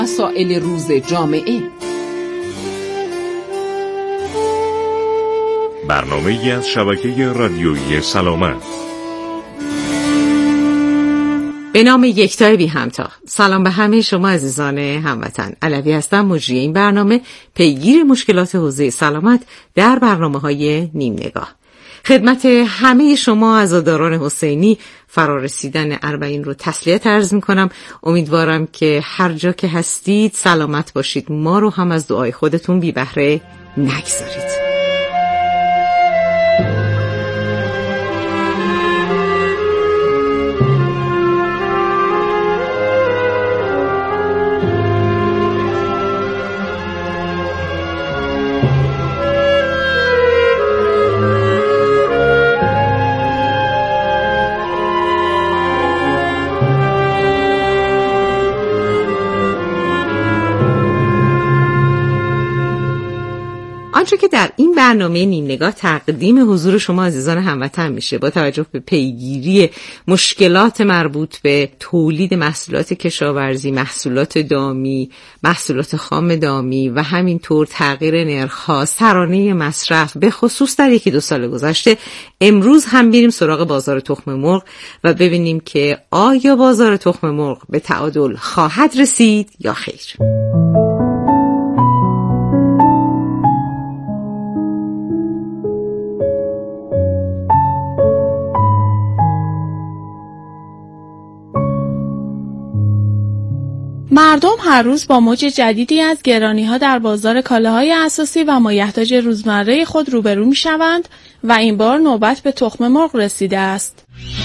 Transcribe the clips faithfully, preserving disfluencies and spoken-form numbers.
مسائل روز جامعه. برنامه‌ای از شبکه رادیویی سلامت به نام یکتای بی همتا. سلام به همه شما عزیزان هموطن. علوی هستم، مجری این برنامه، پیگیر مشکلات حوزه سلامت در برنامه‌های نیم نگاه. خدمت همه شما عزاداران حسینی فرارسیدن اربعین رو تسلیت عرض می‌کنم. امیدوارم که هر جا که هستید سلامت باشید. ما رو هم از دعای خودتون بی بهره نگذارید. آنچه که در این برنامه نیم نگاه تقدیم حضور شما عزیزان هموطن میشه با توجه به پیگیری مشکلات مربوط به تولید محصولات کشاورزی، محصولات دامی، محصولات خام دامی و همینطور تغییر نرخ‌ها، ترانه مصرف، به خصوص در یکی دو سال گذشته. امروز هم بریم سراغ بازار تخم مرغ و ببینیم که آیا بازار تخم مرغ به تعادل خواهد رسید یا خیر. مردم هر روز با موج جدیدی از گرانی‌ها در بازار کالاهای اساسی و مایحتاج روزمره خود روبرو می‌شوند و این بار نوبت به تخم مرغ رسیده است.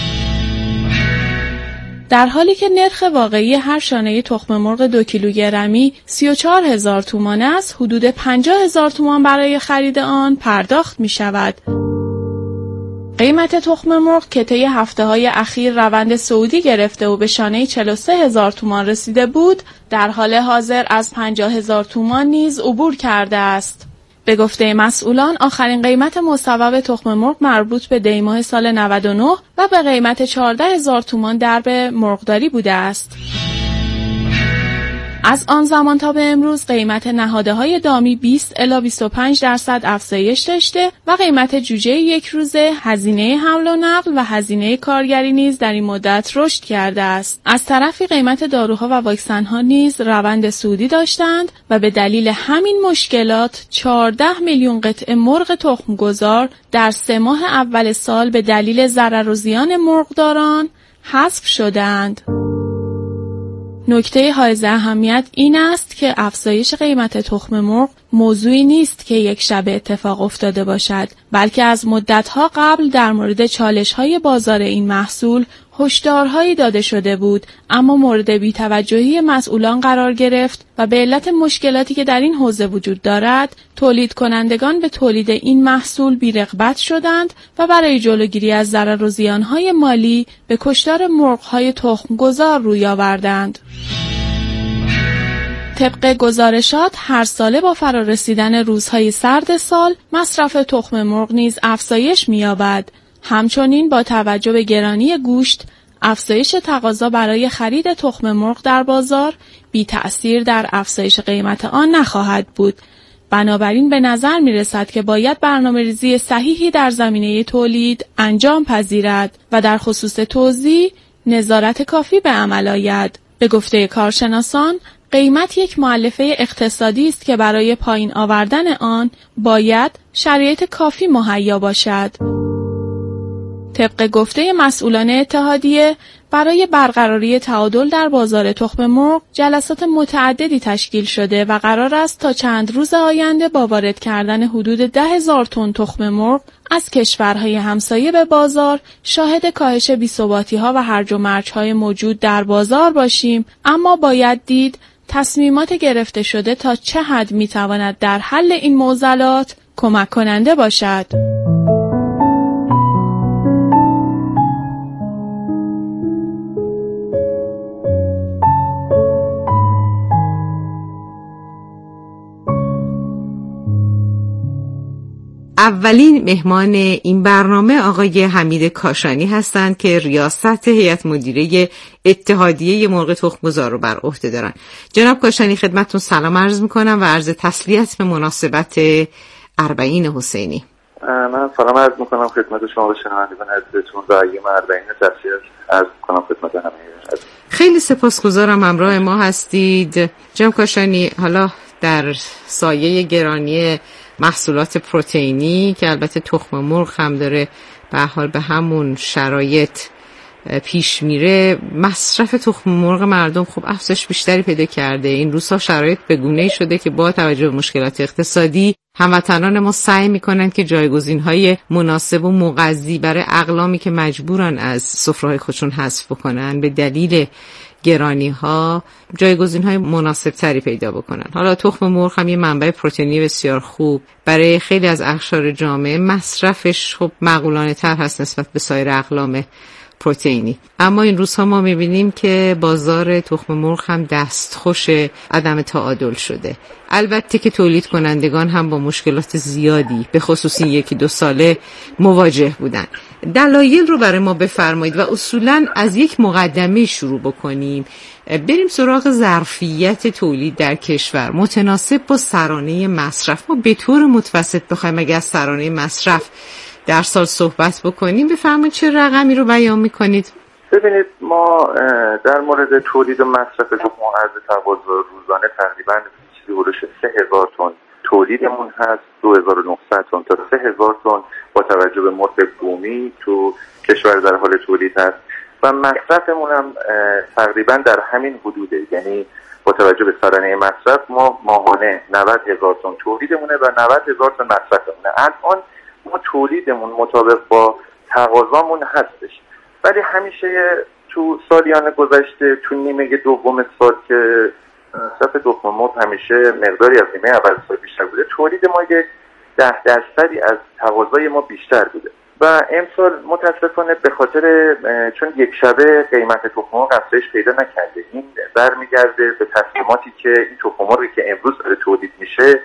در حالی که نرخ واقعی هر شانه تخم مرغ دو کیلوگرمی سی و چهار هزار تومان است، حدود پنجاه هزار تومان برای خرید آن پرداخت می‌شود. قیمت تخم مرغ که طی هفته‌های اخیر روند صعودی گرفته و به شانه چهل و سه هزار تومان رسیده بود، در حال حاضر از پنجاه هزار تومان نیز عبور کرده است. به گفته مسئولان، آخرین قیمت مصوب تخم مرغ مربوط به دی‌ماه سال نود و نه و به قیمت چهارده هزار تومان درب مرغداری بوده است. از آن زمان تا به امروز قیمت نهاده‌های دامی بیست الی بیست و پنج درصد افزایش داشته و قیمت جوجه یک روزه، هزینه حمل و نقل و هزینه کارگری نیز در این مدت رشد کرده است. از طرفی قیمت داروها و واکسن‌ها نیز روند صعودی داشتند و به دلیل همین مشکلات چهارده میلیون قطعه مرغ تخم‌گذار در سه ماه اول سال به دلیل ضرر و زیان مرغداران حذف شدند. نکته حائز اهمیت این است که افزایش قیمت تخم مرغ موضوعی نیست که یک شب اتفاق افتاده باشد، بلکه از مدت‌ها قبل در مورد چالش‌های بازار این محصول هشدارهایی داده شده بود، اما مورد بی‌توجهی مسئولان قرار گرفت و به علت مشکلاتی که در این حوزه وجود دارد، تولید کنندگان به تولید این محصول بی‌رغبت شدند و برای جلوگیری از ضرر و زیان‌های مالی به کشتار مرغ‌های تخم‌گذار روی آوردند. طبق گزارشات هر ساله با فرارسیدن روزهای سرد سال مصرف تخم مرغ نیز افزایش می‌یابد. همچنین با توجه به گرانی گوشت، افزایش تقاضا برای خرید تخم مرغ در بازار بی تأثیر در افزایش قیمت آن نخواهد بود. بنابراین به نظر می رسد که باید برنامه‌ریزی صحیحی در زمینه تولید انجام پذیرد و در خصوص توزیع نظارت کافی به عمل آید. به گفته کارشناسان، قیمت یک مؤلفه اقتصادی است که برای پایین آوردن آن باید شرایط کافی مهیا باشد. طبق گفته مسئولان اتحادیه، برای برقراری تعادل در بازار تخم مرغ جلسات متعددی تشکیل شده و قرار است تا چند روز آینده با وارد کردن حدود ده هزار تن تخم مرغ از کشورهای همسایه به بازار شاهد کاهش بی‌ثباتی‌ها و هرج و مرج‌های موجود در بازار باشیم، اما باید دید تصمیمات گرفته شده تا چه حد می‌تواند در حل این معضلات کمک کننده باشد. اولین مهمان این برنامه آقای حمید کاشانی هستند که ریاست هیئت مدیره اتحادیه مرغ تخم‌گذار رو بر عهده دارن. جناب کاشانی خدمتتون سلام عرض میکنم و عرض تسلیت به مناسبت اربعین حسینی. من سلام عرض میکنم خدمت شما و شنوندگان عزیزتون و ایام اربعین تسلیت عرض میکنم خدمت همه. خیلی سپاسگزارم همراه ما هستید. جناب کاشانی، حالا در سایه گرانی محصولات پروتئینی که البته تخم مرغ هم داره به حال به همون شرایط پیش میره، مصرف تخم مرغ مردم خب افزایش بیشتری پیدا کرده. این روزها شرایط به گونه‌ای شده که با توجه به مشکلات اقتصادی هموطنان ما سعی میکنن که جایگزین‌های مناسب و مغذی برای اقلامی که مجبورن از سفره‌های خودشون حذف بکنن به دلیل گرانی‌ها جایگزین‌های مناسب تری پیدا بکنن. حالا تخم مرغ هم یه منبع پروتئینی بسیار خوب برای خیلی از اقشار جامعه، مصرفش خب معقولانه تر هست نسبت به سایر اقلام پروتئینی. اما این روزها ما میبینیم که بازار تخم مرغ هم دستخوش عدم تعادل شده. البته که تولید کنندگان هم با مشکلات زیادی به خصوص یکی دو ساله مواجه بودن. دلایل رو برای ما بفرمایید و اصولاً از یک مقدمه شروع بکنیم، بریم سراغ ظرفیت تولید در کشور متناسب با سرانه مصرف. ما به طور متوسط بخوایم اگه از سرانه مصرف در سال صحبت بکنیم بفرمایید چه رقمی رو بیان میکنید؟ ببینید، ما در مورد تولید و مصرف تخم ارز تقاضا روزانه تقریبا چیزی حدود سه هزار تن تولیدمون هست، دو هزار و نهصد تن تا سه هزار تن با توجه به مرغ بومی تو کشور در حال تولید هست و مصرفمون هم تقریبا در همین حدوده. یعنی با توجه به سرانه مصرف ما ماهانه نود هزار تن تولیدمونه و نود هزار تن مصرفمونه. الان ما تولیدمون مطابق با تقاضامون هستش، ولی همیشه تو سالیان گذشته تو نیمه دوم سال که مصرف تخم مرغ همیشه مقداری از نیمه اول سال بیشتر بوده، تولید ما یک ده درصدی از تقاضای ما بیشتر بوده و امسال متاسفانه به خاطر چون یک شبه قیمت تخم مرغ افزایش پیدا نکرده، این برمیگرده به تصمیماتی که این تخم مرغی که امروز داره تولید میشه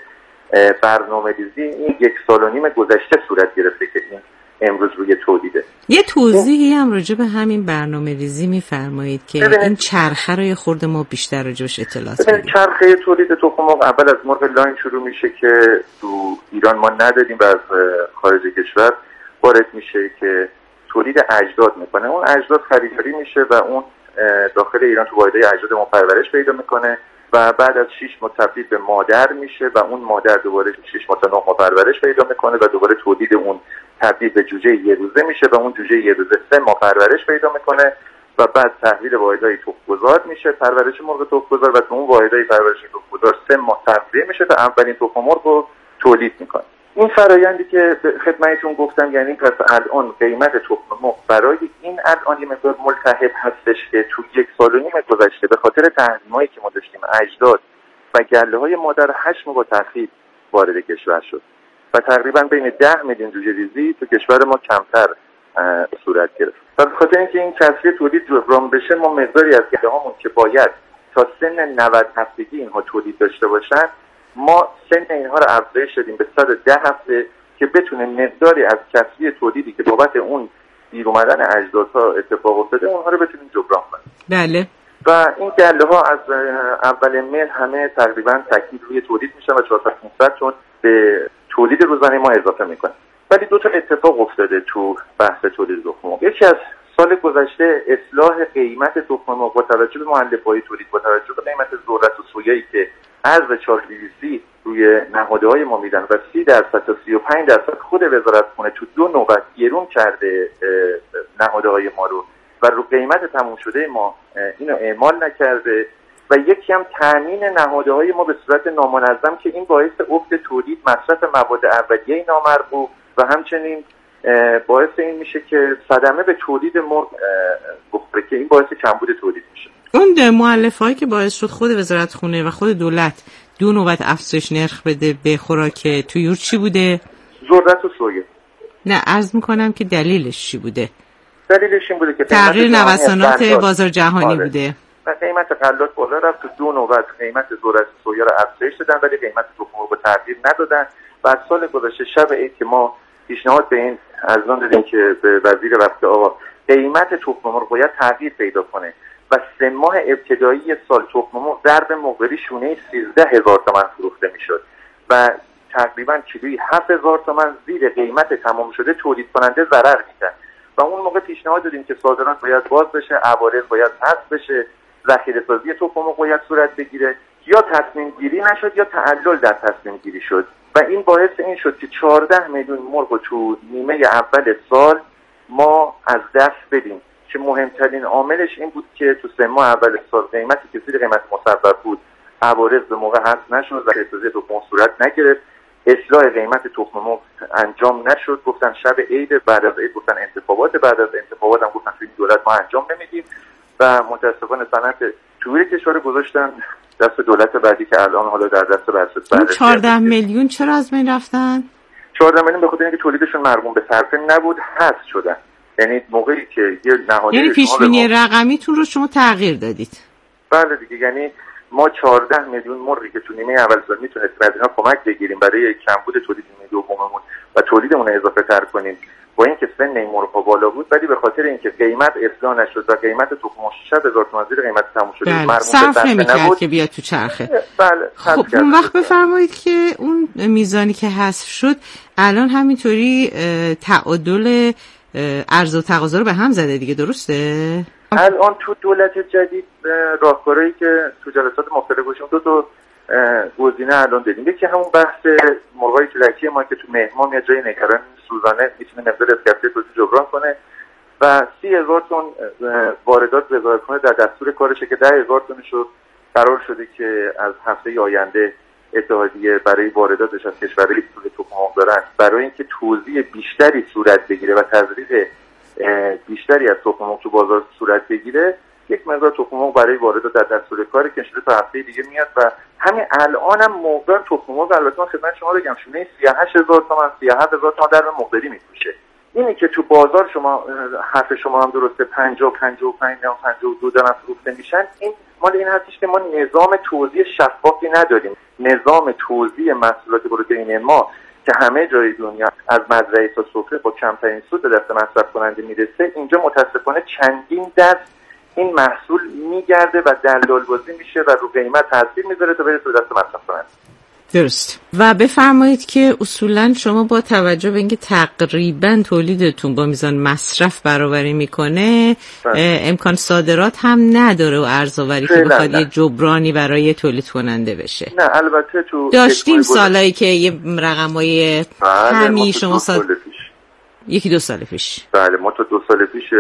برنامه‌ریزی این یک سال و نیم گذشته صورت گرفته که این امروز روی تولیده. یه توضیحی هم راجع به همین برنامه‌ریزی می‌فرمایید که ببینید. این چرخه رو خورده ما بیشتر راجعش اطلاعات بدیم. چرخه تولید تخم مرغ اول از مرغ لاین شروع میشه که تو ایران ما نداریم و از خارج کشور وارد میشه که تولید اجداد میکنه. اون اجداد خریداری میشه و اون داخل ایران تو واحدهای اجداد ما پرورش پیدا میکنه و بعد از شش ماه تبدیل به مادر میشه و اون مادر دوباره شش ماه تا نه ماه پرورش پیدا میکنه و دوباره تولید اون تبدیل به جوجه یه روزه میشه و اون جوجه یه روزه سه ماه پرورش پیدا میکنه و بعد تحویل واحدهای تخم‌گذار میشه، پرورش مرغ تخم‌گذار و تو اون واحدهای پرورش تخم‌گذار سه ماه تغذیه میشه و اولین تخم مرغ رو تولید میکنه. این فرآیندی که خدمتتون گفتم، یعنی پس الان قیمت تخم مرغ برای این الان یه مقدار ملتهب هستش که تو یک سال و نیم گذشته به خاطر تحریمایی که ما داشتیم اجداد و گله‌های مادر هشت ماه با تأخیر وارد کشور شد و تقریبا بین ده میلیون جوجه ریزی تو کشور ما کمتر صورت گرفت. و به خاطر اینکه این کسری تولید جبران بشه، ما مقداری از گله‌هامون که باید تا سن نود هفتگی اینها تولید داشته باشن، ما سن اینها رو افزایش دادیم به صد و ده هفته که بتونه مقداری از کسری تولیدی که بابت اون دیر اومدن اجدادها اتفاق افتاده اونها رو بتونیم جبران کنیم. بله. و این گله ها از اول مهر همه تقریبا تاکید روی تولید میشن و چهارصد پانصد تن به تولید روزانه ما اضافه میکنن. ولی دو تا اتفاق افتاده تو بحث تولید تخم مرغ. یکی از سال گذشته اصلاح قیمت تخم مرغ با توجه به مؤلفه‌های تولید، با توجه به قیمت ذرت و سویایی که از چهار دیویسی روی نهادهای ما میدن و سی درصد تا سی و پنج درصد خود وزارتخونه تو دو نوبت گرون کرده نهادهای ما رو و رو قیمت تموم شده ما اینو اعمال نکرده و یکی هم تامین نهادهای ما به صورت نامنظم که این باعث افت تولید، مصرف مواد اولیه نامرغوب و همچنین باعث این میشه که صدمه به تولید مرغ بخوره که این باعث کمبود تولید میشه. اون مؤلفه‌ای که باعث شد خود وزارتخونه و خود دولت دو نوبت افزایش نرخ بده به خوراک طیور چی بوده؟ ذرت و سویه. نه عرض میکنم که دلیلش چی بوده؟ دلیلش این بوده که تغییر نوسانات بازار جهانی آره. بوده. و قیمت غلات بالا رفت. تو دو نوبت قیمت ذرت سویا رو افزایش دادن ولی قیمت تخم مرغ رو تغییر ندادن. و از سال گذشته شب عید که ما پیشنهاد به این ارزان دادیم که به وزیر وقت آقا قیمت تخم مرغ باید تغییر پیدا کنه و سه ماه ابتدایی سال تخم مرغ ضرب مقداری شونه سیزده هزار تومان فروخته میشد و تقریبا کیلویی هفت هزار تومان زیر قیمت تمام شده تولید کننده ضرر می‌کرد و اون موقع پیشنهاد دادیم که صادرات باید باز بشه، عوارض باید حذف بشه، ذخیره‌سازی تخم مرغ باید صورت بگیره. یا تصمیم گیری نشد یا تعلل در تصمیم گیری شد و این باعث این شد که چهارده میلیون مرغ تو نیمه اول سال ما از دست بدیم که مهمترین عاملش این بود که تو سه ماه اول سال قیمتی که زیر قیمت مصوب بود عوارض به موقع حذف نشد، ذخیره‌سازی تخم مرغ صورت نگرفت، اصلاح قیمت تخم مرغ انجام نشد. گفتن شب عید، بعد از عید گفتن انتخابات، بعد از انتخابات هم گفتن توی دولت ما انجام نمیدیم و متاسفانه صنعت توی کشور گذاشتن دست دولت بعدی که الان حالا در دست بررسی است. چهارده میلیون چرا از بین رفتن؟ چهارده میلیون به خاطر اینکه تولیدشون مرغوم به صرفه نبود حذف شدن. یعنی موقعی که یه نهادی یعنی پیش بینی رقمیتون رو شما تغییر دادید. بله دیگه، یعنی ما چهارده میلیون مرغی که تو نیمه اول سال میتونستیم از اینا کمک بگیریم برای کمبود تولید نیمه دوممون و تولیدمون رو اضافه تر کنیم با اینکه سن این مرغ‌ها بالا بود، ولی به خاطر اینکه قیمت اصلاح نشد و قیمت تخم مرغ شصت هزار تومان زیر قیمت تموم شده مرغوم به صرفه نبود که بیاد تو چرخه. بله. خب اون وقت بفرمایید که اون میزانی که حذف شد الان همینطوری تعادل عرضه و تقاضا رو به هم زده دیگه، درسته؟ الان تو دولت جدید راهکارهایی که تو جلسات مختلف گوشیم دو تا گزینه الان دادیم. یکی همون بحث مرغای کلکی ما که تو مهمان یا جای نگران سوزانه میتونه مقدار اسکفته توزیع جبران کنه و سی هزار تن واردات وزارت کنه در دستور کارشه که ده هزار تنشو قرار شده که از هفته آینده اتحادیه برای وارداتش از کشورهای که تخم مرغ دارن برای اینکه توزیع بیشتری صورت بگیره و تزریق بیشتری از تخم مرغ تو بازار صورت بگیره، یک مقدار تخم مرغ برای واردات در دستور کار که شده تا هفته دیگه میاد و همین الان هم مقدار تخم مرغ البته من خدمت شما بگم شونه سی و هشت هزار تومان سی و هفت هزار تومان در مقداری میفروشه. اینی که تو بازار شما حرف شما هم درسته پنجاه پنجاه و پنج پنجاه و دو دارن فروخته میشن، این مال این هستش که ما نظام توزیع شفافی نداریم. نظام توزیع محصولات پروتئینی ما که همه جای دنیا از مزرعه تا سفره با کمترین سود به دست مصرف کننده میرسه، اینجا متاسفانه چندین دست این محصول میگرده و دلال بازی میشه و رو قیمت تاثیر میذاره تا برسه به دست مصرف کننده. درست. و بفرمایید که اصولا شما با توجه به اینکه تقریبا تولیدتون با میزان مصرف برابری میکنه امکان صادرات هم نداره و ارزآوری که بخواد یه جبرانی برای تولید کننده بشه. نه البته تو داشتیم سالایی که یه رقمای همی شما صادر یکی دو سال پیش. بله ما تا دو سال پیش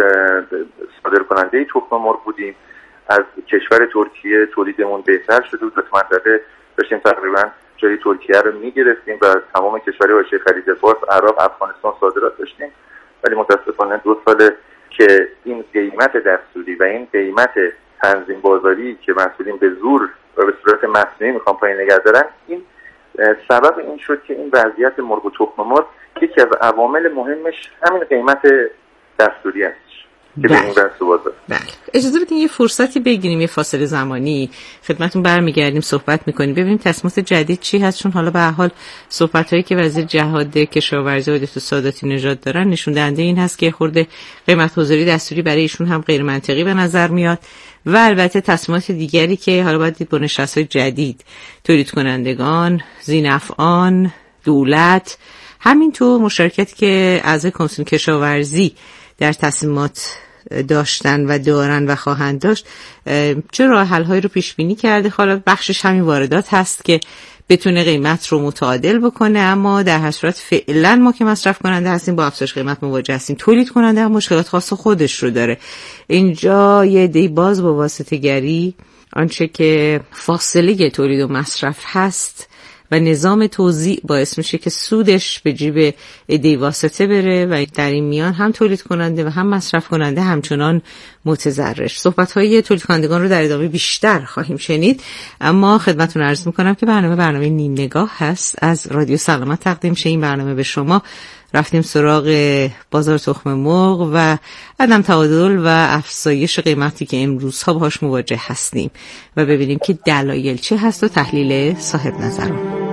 صادر کننده تخم مرغ بودیم. از کشور ترکیه تولیدمون بهتر شده بود. تو منطقه داشتیم تقریبا جای ترکیه رو میگرفتیم و تمام کشورهای حاشیه خلیج فارس، عراق، افغانستان صادرات داشتیم. ولی متاسفانه دو ساله که این قیمت دستوری و این قیمت تنظیم بازاری که مسئولین به زور و به صورت مصنوعی میخوان پایین نگه دارن، این سبب این شد که این وضعیت مرغ و تخم مرغ یکی از عوامل مهمش همین قیمت دستوری است. بله. بله. اجازه بدین یه فرصتی بگیریم، یه فاصله زمانی خدمتتون برمیگردیم صحبت میکنیم ببینیم تصمیمات جدید چی هست، چون حالا به هر حال صحبتایی که وزیر جهاد کشاورزی و اقتصاداتی نژاد دارن نشون دهنده این هست که خورده قیمت گذاری دستوری برای ایشون هم غیر منطقی به نظر میاد و البته تصمیمات دیگری که حالا باید دید با نشست‌های جدید تولید کنندگان، ذی‌نفعان، دولت، همینطور مشارکتی که اعضای کمیسیون کشاورزی در تصمیمات داشتن و دارن و خواهند داشت چه راه حل‌هایی رو پیش بینی کرده. حالا بخشش همین واردات هست که بتونه قیمت رو متعادل بکنه، اما در هر صورت فعلا ما که مصرف کننده هستیم با افزایش قیمت مواجه هستیم. تولید کننده هم مشکلات خاص خودش رو داره. اینجا یه عده‌ای باز با واسطه گری آنچه که فاصله تولید و مصرف هست و نظام توزیع باعث میشه که سودش به جیب عده‌ای واسطه بره و در این میان هم تولید کننده و هم مصرف کننده همچنان متضرر. صحبت‌های تولید کنندگان رو در ادامه بیشتر خواهیم شنید، اما خدمتتون عرض می‌کنم که برنامه برنامه نیم نگاه هست از رادیو سلامت تقدیم شه. این برنامه به شما رفتیم سراغ بازار تخم مرغ و عدم تعادل و افزایش قیمتی که امروزها باهاش مواجه هستیم و ببینیم که دلایل چه هست و تحلیل صاحب نظران.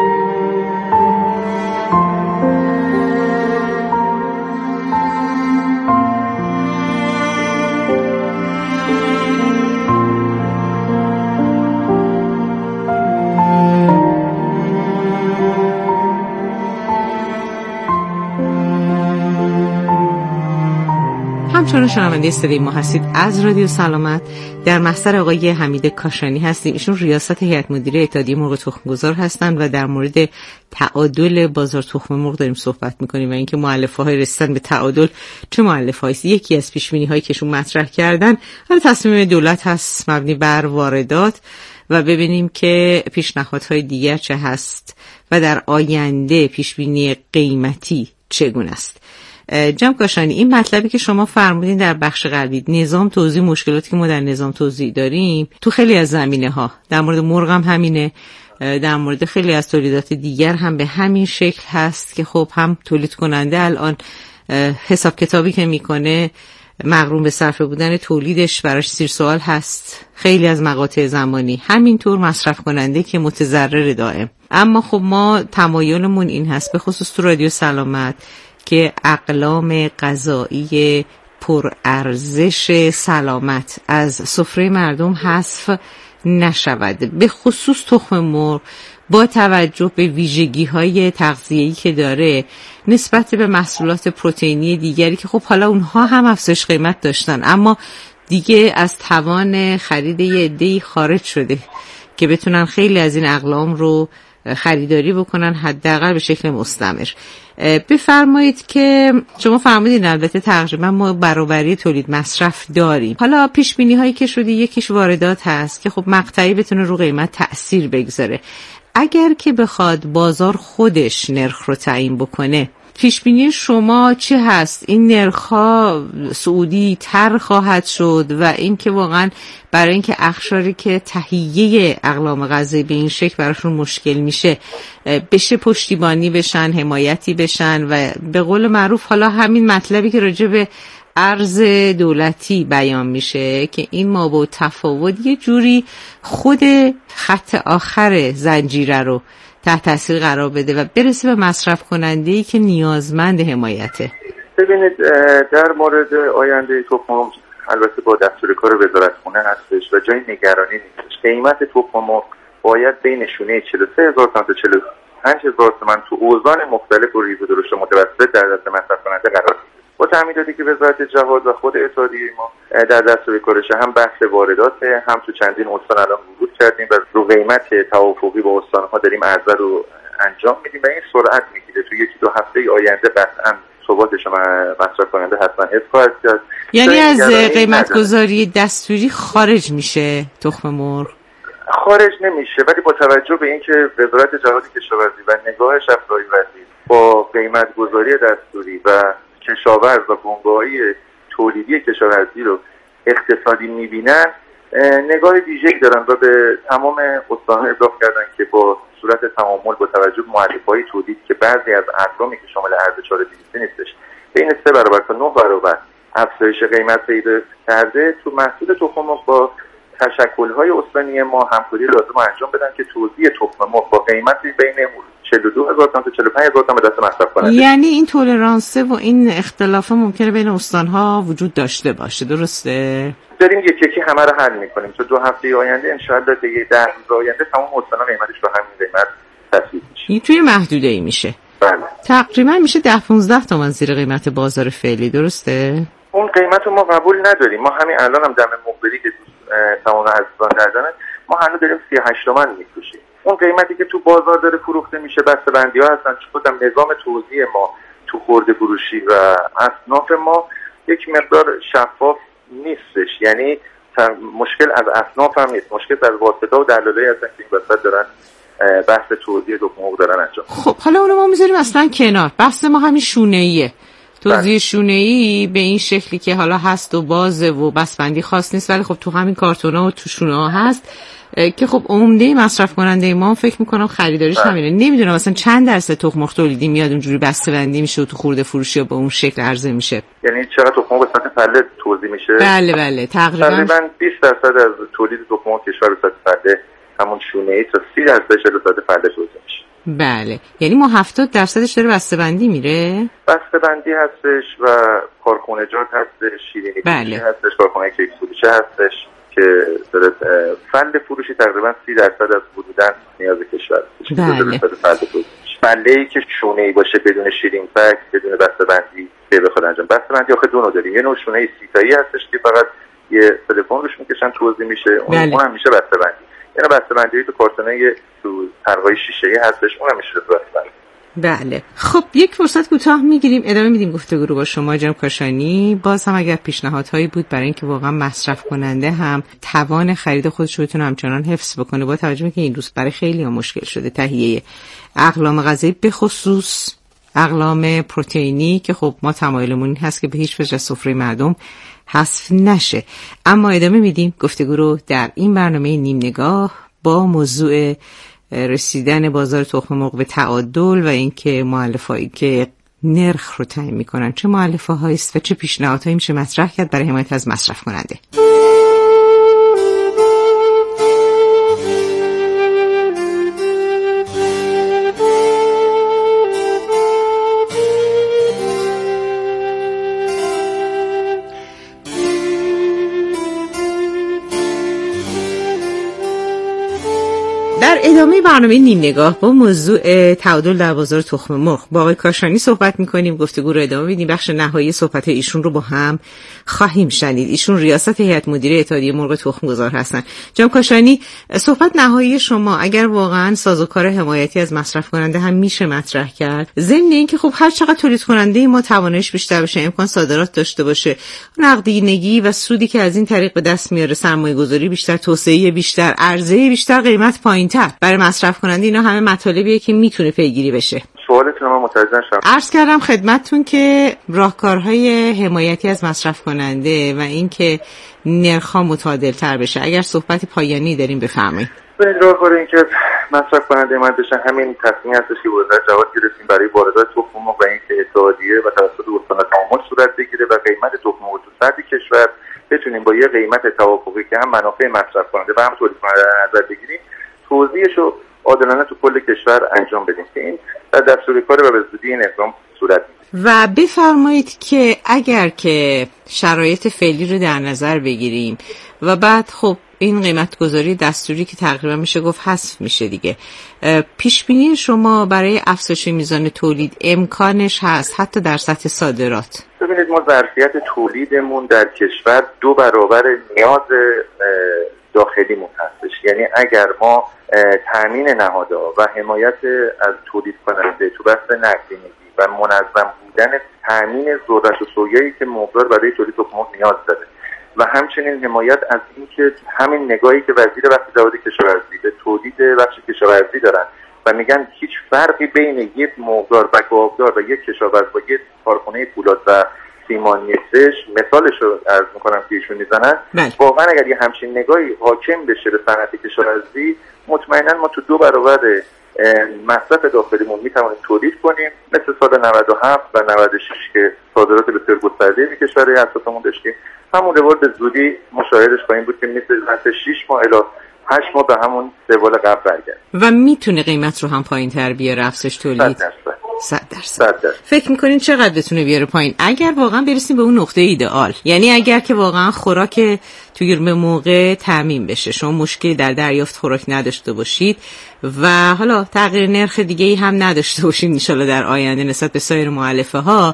همچنان شنونده صدای ما هستید از رادیو سلامت. در محضر آقای حمید کاشانی هستیم. ایشون ریاست هیئت مدیره اتحادیه مرغ تخم‌گذار هستند و در مورد تعادل بازار تخم مرغ داریم صحبت می‌کنیم و اینکه مؤلفه‌های رسیدن به تعادل چه مؤلفه‌ای است. یکی از پیش‌بینی‌هایی که ایشون مطرح کردن حالا تصمیم دولت هست مبنی بر واردات و ببینیم که پیشنهادهای دیگر چه هست و در آینده پیش‌بینی قیمتی چگونه است. جناب کاشانی، این مطلبی که شما فرمودین در بخش قبلی نظام توزیع، مشکلاتی که ما در نظام توزیع داریم تو خیلی از زمینه‌ها، در مورد مرغ هم همینه، در مورد خیلی از تولیدات دیگر هم به همین شکل هست که خب هم تولید کننده الان حساب کتابی که میکنه مغروم به صرفه بودن تولیدش براش زیر سوال هست، خیلی از مقاطع زمانی، همینطور مصرف کننده که متضرر دائم. اما خب ما تمایلمون این هست به خصوص تو رادیو سلامت که اقلام غذایی پرارزش سلامت از سفره مردم حذف نشود، به خصوص تخم مرغ با توجه به ویژگی‌های تغذیه‌ای که داره نسبت به محصولات پروتئینی دیگری که خب حالا اونها هم افزایش قیمت داشتن اما دیگه از توان خرید یه عده‌ای خارج شده که بتونن خیلی از این اقلام رو خریداری بکنن حداقل به شکل مستمر. بفرمایید که شما فرمودید البته تقریبا ما برابری تولید مصرف داریم. حالا پیش بینی هایی که شده یکیش واردات هست که خب مقطعی بتونه رو قیمت تأثیر بگذاره. اگر که بخواد بازار خودش نرخ رو تعیین بکنه، پیش بینی شما چه هست؟ این نرخ‌ها سعودی تر خواهد شد و اینکه واقعا برای اینکه اقشاری که تهیه اقلام غذایی به این شکل براشون مشکل میشه بشه پشتیبانی بشن، حمایتی بشن و به قول معروف حالا همین مطلبی که راجع به ارز دولتی بیان میشه که این مابع تفاوت یه جوری خود خط آخر زنجیره رو تحت تاثیر قرار بده و برسه به مصرف کننده‌ای که نیازمند حمایته. ببینید در مورد آینده تخم مرغ البته با دستور کار وزارتخونه هستش و جای نگرانی نیستش. قیمت تخم مرغ باید بین شونه چهل و سه هزار تومان تا چهل و پنج هزار تومان تو اوزان مختلف و ریز و درشت متوسط در دست مصرف کننده قرار گیرد. با تعمیداتی که وزارت جهاد و خود اتحادیه ما در دستور کارش هم بحث واردات هم تو چندین استان الان ورود کردیم و رو قیمت توافقی با استان‌ها داریم عرضه رو انجام میدیم و این سرعت میگیره. تو یکی دو هفته آینده قطعاً ثباتش مصرف کننده حتما حس خواهد کرد. یعنی از قیمت گذاری دستوری خارج میشه تخم مرغ؟ خارج نمیشه، ولی با توجه به اینکه وزارت جهاد کشاورزی و نگاه شفاعی وزیر با قیمت گذاری دستوری و کشاورز و بنگاهی تولیدی کشاورزی رو اقتصادی میبینن، نگاه ویژه‌ای دارن و به تمام استان‌ها ابلاغ کردن که با صورت تعامل با توجه به مؤلفه‌های تولید که بعضی از اقلامی که شامل ارز چهار دویست نیستش بین سه برابر تا نه برابر افزایش قیمت پیدا کرده، تو محصول تخم مرغ با تشکل‌های استانی ما همکاری لازم انجام بدن که توزیع تخم مرغ با قیمتی بین چهل و دو هزار تومان تا چهل و پنج هزار تومان به دست مصرف کننده. یعنی این تولرانسه و این اختلاف ممکنه بین استان‌ها وجود داشته باشه، درسته؟ داریم یک یکی همه رو حل می‌کنیم. تو دو هفته آینده ان شاءالله تا یه ده روز آینده تمام استان‌ها قیمتش رو همین قیمت تصویب میشه. این توی محدوده‌ای میشه. بله. تقریبا میشه ده پانزده تومان زیر قیمت بازار فعلی، درسته؟ اون قیمت رو ما قبول نداریم. ما همین الان هم دم مقبلی که تمام عزیزان کردن ما هنوز داریم سی و هشت تومان می‌فروشیم. اون قیمتی که تو بازار داره فروخته میشه بسته‌بندی‌ها هستن، چون نظام توزیع ما تو خرده فروشی و اصناف ما یک مقدار شفاف نیستش. یعنی مشکل از اصناف هم نیست، مشکل از واسطه و دلالایی هستن که این وسط دارن بحث توزیع تخم مرغ دارن انجام. خب حالا اونو ما میذاریم اصلا کنار، بحث ما همین شونه‌ایه. توزیع شونه‌ای به این شکلی که حالا هست و بازه و بسبندی خاص نیست، ولی خب تو همین کارتونا و تو شونه ها هست. که خب عمده مصرف کننده ما فکر میکنم خریداریش همینه. نمیدونم مثلا چند درصد تخم مرغ تولیدی میاد اونجوری بسته‌بندی میشه و تو خورده فروشی یا با اون شکل عرضه میشه؟ یعنی چقدر تخم مرغ به صورت پله توزیع میشه؟ بله بله تقریبا تقریبا بیست درصد از تولید تخم مرغ کشور به صورت پله، همون شونه‌ای، تا سی درصدش به صورت پله توزیع میشه. بله یعنی ما هفتاد درصدش داره بسته‌بندی میره؟ بسته‌بندی هستش و کارخونه‌جات هستش، شیرینی بله. فروشی هستش، کارخونه کیک فروشی هستش که داره فند فروشی تقریبا سی درصد از حدوداً نیاز کشور هستش. بله. پله‌ای که شونه‌ای باشه بدون شیرین فک، بدون بسته‌بندی به بخواد انجام. بسته‌بندی آخه دو نوع داریم. یه نوع شونه‌ای سیتایی هستش که فقط یه تلفن روش میکشن توزیع میشه، اون بله. اون هم میشه بسته‌بندی. یعنی بسته‌بندی تو کارتونای تو طرح‌های شیشه‌ای هستش، اونم میشه بسته‌بندی. بله خب یک فرصت کوتاه میگیریم ادامه میدیم گفتگو رو با شما جناب کاشانی. باز هم اگر پیشنهادهایی بود برای اینکه واقعا مصرف کننده هم توان خرید خودش رو بتونه همچنان حفظ بکنه، با توجه به که این روز برای خیلی ها مشکل شده تهیه اقلام غذایی، به خصوص اقلام پروتئینی که خب ما تمایلمون این هست که به هیچ وجه از سفره مردم حذف نشه. اما ادامه میدیم گفتگو رو در این برنامه نیم نگاه با موضوع رسیدن بازار تخم مرغ به تعادل و اینکه مؤلفه‌ای که نرخ رو تعیین می‌کنن چه مؤلفه‌هایی است و چه پیشنهادهایی میشه مطرح کرد برای حمایت از مصرف کننده. در ادامه برنامه نیم نگاه با موضوع تعادل در بازار تخم مرغ با آقای کاشانی صحبت می‌کنیم. گفتگو رو ادامه میدیم. بخش نهایی صحبت ایشون رو با هم خواهیم شنید. ایشون ریاست هیئت مدیره اتحادیه مرغ تخم‌گذار هستن. جناب کاشانی، صحبت نهایی شما اگر واقعا سازوکار حمایتی از مصرف کننده هم میشه مطرح کرد، ضمن اینکه خب هر چقدر تولید کننده ما توانش بیشتر بشه، امکان صادرات داشته باشه، نقدینگی و سودی که از این طریق به دست میاره، سرمایه‌گذاری بیشتر، توسعه بیشتر، عرضه بیشتر، قیمت پایین‌تر، برای مصرف کننده اینا همه مطالبیه که میتونه پیگیری بشه. سوالتون من متوجه نشدم. عرض کردم خدمتتون که راهکارهای حمایتی از مصرف کننده و اینکه نرخ‌ها متعادل‌تر بشه، اگر صحبت پایانی داریم بفرمایید. به راهکار اینکه مصرف کننده من بشن، همین تصمیمی هستش که وزارت جواد گرفتیم برای واردات تخم مرغ و اینکه اتحادیه و توسط استان تعامل صورت بگیره و قیمت تخم مرغ تو سطح کشور بتونیم با یه قیمت توافقی که هم منافع مصرف کننده و هم تولید کننده در نظر بگیریم، توزیعش رو عادلانه تو کل کشور انجام بدیم که این در دستور کار و به زودی این اقدام صورت میگیره. و بفرمایید که اگر که شرایط فعلی رو در نظر بگیریم و بعد خب این قیمت گذاری دستوری که تقریبا میشه گفت حذف میشه دیگه، پیش بینی شما برای افزایش میزان تولید امکانش هست حتی در سطح صادرات؟ ببینید ما ظرفیت تولیدمون در کشور دو برابر نیاز داخلیمون هستش. یعنی اگر ما تامین نهادها و حمایت از تولید کننده تو بحث نقدینگی و منظم بودن تامین ذرت و سویایی که مقدار برای تولید تخم مرغ نیاز داره و همچنین حمایت از اینکه همین نگاهی که وزیر بخش زراعت کشاورزی به تولید بخش کشاورزی دارن و میگن هیچ فرقی بین یک مرغدار و گاودار و یک کشاورز با یک کارخانه پولاد و سیمان نیستش، مثالش رو عرض میکنم که ایشون میزنن. واقعا اگر یه همچین نگاهی حاکم بشه به صنعت کشاورزی، مطمئنا ما تو دو برابر مصرف داخلیمون میتوانیم تولید کنیم، مثل سال نود و هفت و نود و شش که صادرات بسیار گسترده به کشور اساسمون داشتیم. همون روال به زودی مشاهدش خواهیم بود که مثل شش ماه الی هشت ماه به همون روال قبل برگرد و میتونه قیمت رو هم پایین‌تر بیاره، افزایش تولید صد درصد. فکر میکنین چقدر بتونه بیاره پایین اگر واقعا برسیم به اون نقطه ایدئال؟ یعنی اگر که واقعا خوراک توی به موقع تامین بشه، شما مشکلی در دریافت خوراک نداشته باشید و حالا تغییر نرخ دیگه ای هم نداشته باشید ان شاءالله در آینده نسبت به سایر مؤلفه ها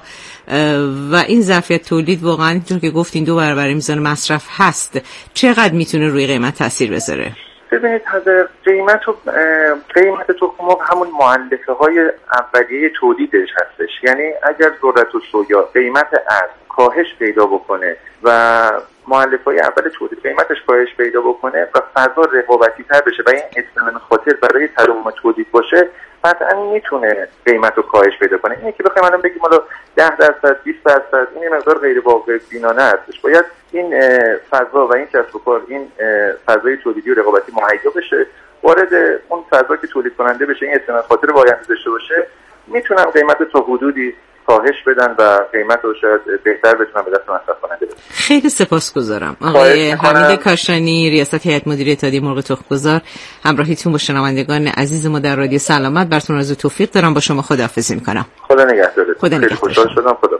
و این ظرفیت تولید واقعا اینطور که گفتین دو برابر میزان مصرف هست، چقدر میتونه روی قیمت تاثیر بذاره؟ ببینید حضرت، قیمت و قیمت تخم مرغ همون مؤلفه های اولیه تولیدش هستش. یعنی اگر ذرت و سویا قیمت ارز کاهش پیدا بکنه و مؤلفه های اول تولید قیمتش کاهش پیدا بکنه و فضا رقابتی تر بشه و این اطمینان خاطر برای تداوم تولید باشه، قطعا میتونه قیمت رو کاهش پیدا کنه. اینه که بخوایم الان بگیم حالا ده درصد بیست درصد این مقدار غیر واقع بینانه هستش. باید این فضا و این کسب و کار، این فضای تولیدی و رقابتی مهیا بشه، وارد اون فضا که تولید کننده بشه، این اطمینان خاطر با آینده داشته باشه، میتونن قیمت تا حدودی کاهش بدن و قیمت رو شاید بهتر بتونن به دست مصرف کننده بدن. خیلی سپاسگزارم آقای حمید کاشانی، ریاست هیئت مدیره اتحادیه مرغ تخم‌گذار، همراهیتون با شنوندگان عزیز ما در رادیو سلامت. براتون آرزوی توفیق دارم. با شما خداحافظی میکنم. خدا نگهدارتون. خدا نگهدار. خوشحال شدم. خدا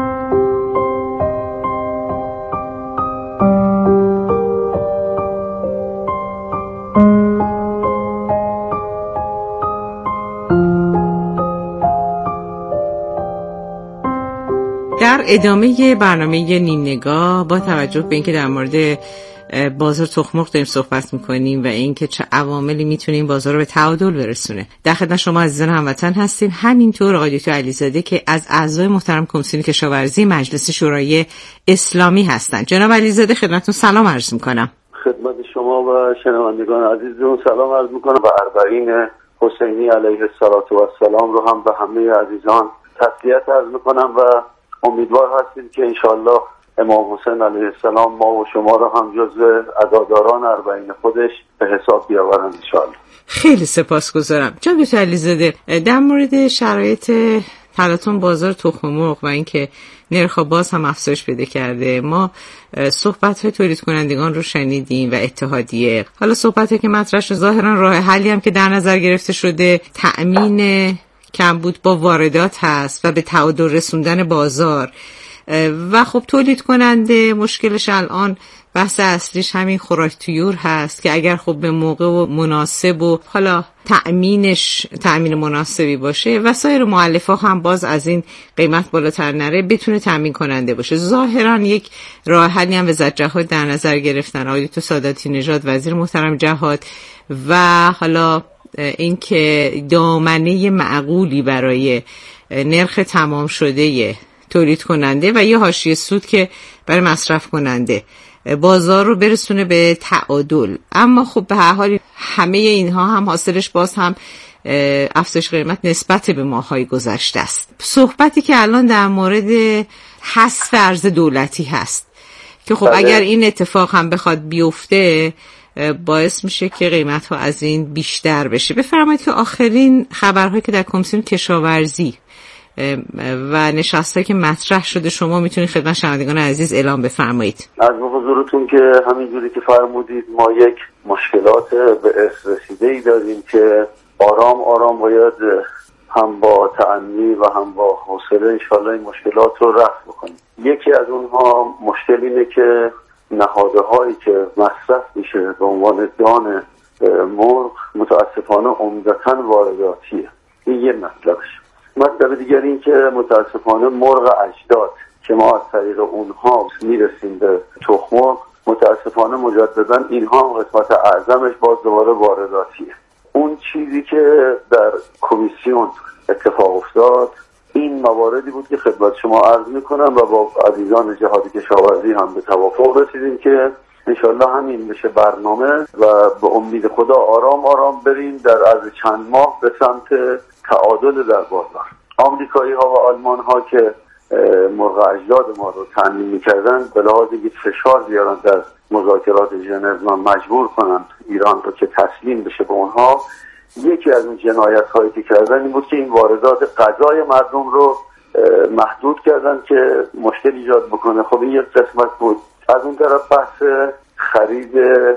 در ادامه برنامه نیم نگاه با توجه به اینکه در مورد بازار تخم مرغ داریم صحبت میکنیم و اینکه چه عواملی میتونه این بازار رو به تعادل برسونه، در خدمت شما عزیزان هموطن هستیم. همینطور آقای دکتر علیزاده که از اعضای محترم کمیسیون کشاورزی مجلس شورای اسلامی هستند. جناب علیزاده خدمتتون سلام عرض میکنم. خدمت شما و شنوندگان عزیزتون سلام عرض میکنم و اربعین حسینی علیه السلام رو هم به همه عزیزان تسلیت عرض میکنم و امیدوار هستیم که انشالله امام حسین علیه السلام ما و شما رو هم جزو عزاداران اربعین خودش به حساب بیاورند انشالله. خیلی سپاسگزارم. جناب دکتر علیزاده، در مورد شرایط تلاطم بازار تخم مرغ و اینکه نرخ‌ها باز هم افزایش پیدا کرده، ما صحبت‌های تولید کنندگان رو شنیدیم و اتحادیه. حالا صحبت‌هایی که مطرح شده ظاهراً راه حلی هم که در نظر گرفته شده تأمین کمبود با واردات هست و به تعادل رسوندن بازار و خب تولید کننده مشکلش الان بحث اصلیش همین خوراک طیور هست که اگر خب به موقع و مناسب و حالا تأمینش تأمین مناسبی باشه و سایر مؤلفه‌ها هم باز از این قیمت بالاتر نره بتونه تأمین کننده باشه. ظاهرا یک راه حلی هم وزارت جهاد در نظر گرفتن، آقای دکتر ساداتی نژاد وزیر محترم جهاد، و حالا اینکه دامنه معقولی برای نرخ تمام شده تولید کننده و یه حاشیه سود که برای مصرف کننده بازار رو برسونه به تعادل. اما خب به هر حال همه اینها هم حاصلش باز هم افزایش قیمت نسبت به ماه‌های گذشته است. صحبتی که الان در مورد حذف ارز دولتی هست که خب اگر این اتفاق هم بخواد بیفته باعث میشه که قیمت ها از این بیشتر بشه. بفرمایید که آخرین خبرهایی که در کمیسیون کشاورزی و نشستایی که مطرح شده شما میتونید خدمت شنوندگان عزیز اعلام بفرمایید. از حضورتون که همینجوری که فرمودید ما یک مشکلات به ارث رسیده‌ای داریم که آرام آرام باید هم با تأنی و هم با حوصله انشالله این مشکلات رو رفع بکنیم. یکی از اونها مشکل اینه که نهاده هایی که مصرف میشه به عنوان دان مرغ متاسفانه عمدتاً وارداتیه. این یه مطلبش. مطلب دیگر این که متاسفانه مرغ اجداد که ما از طریق اونها میرسیم به تخم مرغ متاسفانه مجددا اینها هم قسمت اعظمش باز دوباره وارداتیه. اون چیزی که در کمیسیون اتفاق افتاد این مواردی بود که خدمت شما عرض میکنم و با عزیزان جهاد کشاورزی هم به توافق رسیدیم که انشالله همین بشه برنامه و به امید خدا آرام آرام بریم در عرض چند ماه به سمت تعادل در بازار. آمریکایی ها و آلمان ها که مرغ اجداد ما رو تامین میکردن به لحاظ اینکه فشار بیارن در مذاکرات ژنو مجبور کنن ایران رو که تسلیم بشه به اونها، یکی از اون جنایت هایی که کردن این بود که این واردات غذای مردم رو محدود کردن که مشکل ایجاد بکنه. خب این یک قسمت بود. از اون طرف بحث خرید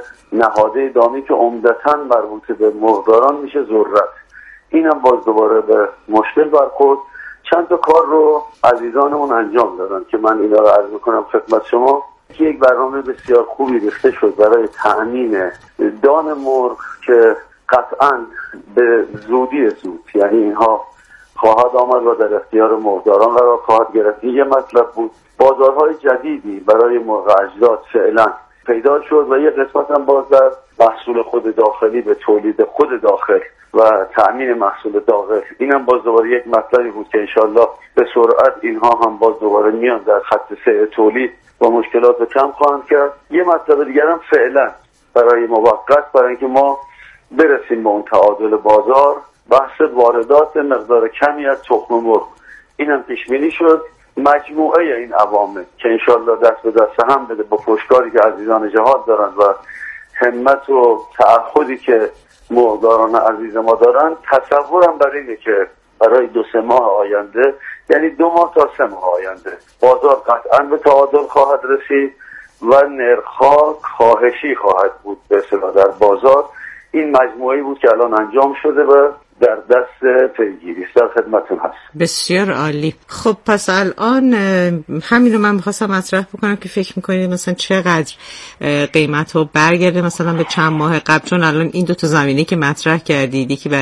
نهاده دامی که عمدتاً مربوط به مرغداران میشه ذرت، این هم باز دوباره به مشکل برخورد. چند تا کار رو عزیزانمون انجام دادن که من اینا رو عرض میکنم خدمت شما که یک برنامه بسیار خوبی ریخته شد برای تأمین دان مرغ که قطعاً به زودی زود یعنی اینها خواهد آمد و در اختیار مرغداران قرار خواهد گرفت. یه مطلب بود. بازارهای جدیدی برای مرغ اجداد فعلا پیدا شد و یه قسمت هم باز در محصول خود داخلی به تولید خود داخل و تأمین محصول داخل. اینم باز دوباره یک مطلبی بود که انشالله به سرعت اینها هم باز دوباره میان در خط سیر تولید و مشکلات رو کم خواهند کرد. یه مطلب دیگر هم فعلا برای موقت برای اینکه ما برسیم به اون تعادل بازار بحث واردات مقدار کمی از تخم مرغ اینم پیش بینی شد. مجموعه این عوامل که انشالله دست به دست هم بده با پشتکاری که عزیزان جهاد دارن و همت و تعهدی که مرغداران عزیز ما دارن، تصورم بر اینه که برای دو سه ماه آینده، یعنی دو ماه تا سه ماه آینده، بازار قطعا به تعادل خواهد رسید و نرخ‌ها کاهشی خواهد بود به اصطلاح در بازار. این مجموعه‌ای بود که الان انجام شده و در دست پیگیری است. در خدمتتون هست. بسیار عالی. خب پس الان همین رو من می‌خواستم مطرح بکنم که فکر می‌کنید مثلا چقدر قیمت رو برگرده مثلا به چند ماه قبل، چون الان این دو تا زمینه که مطرح کردید، یکی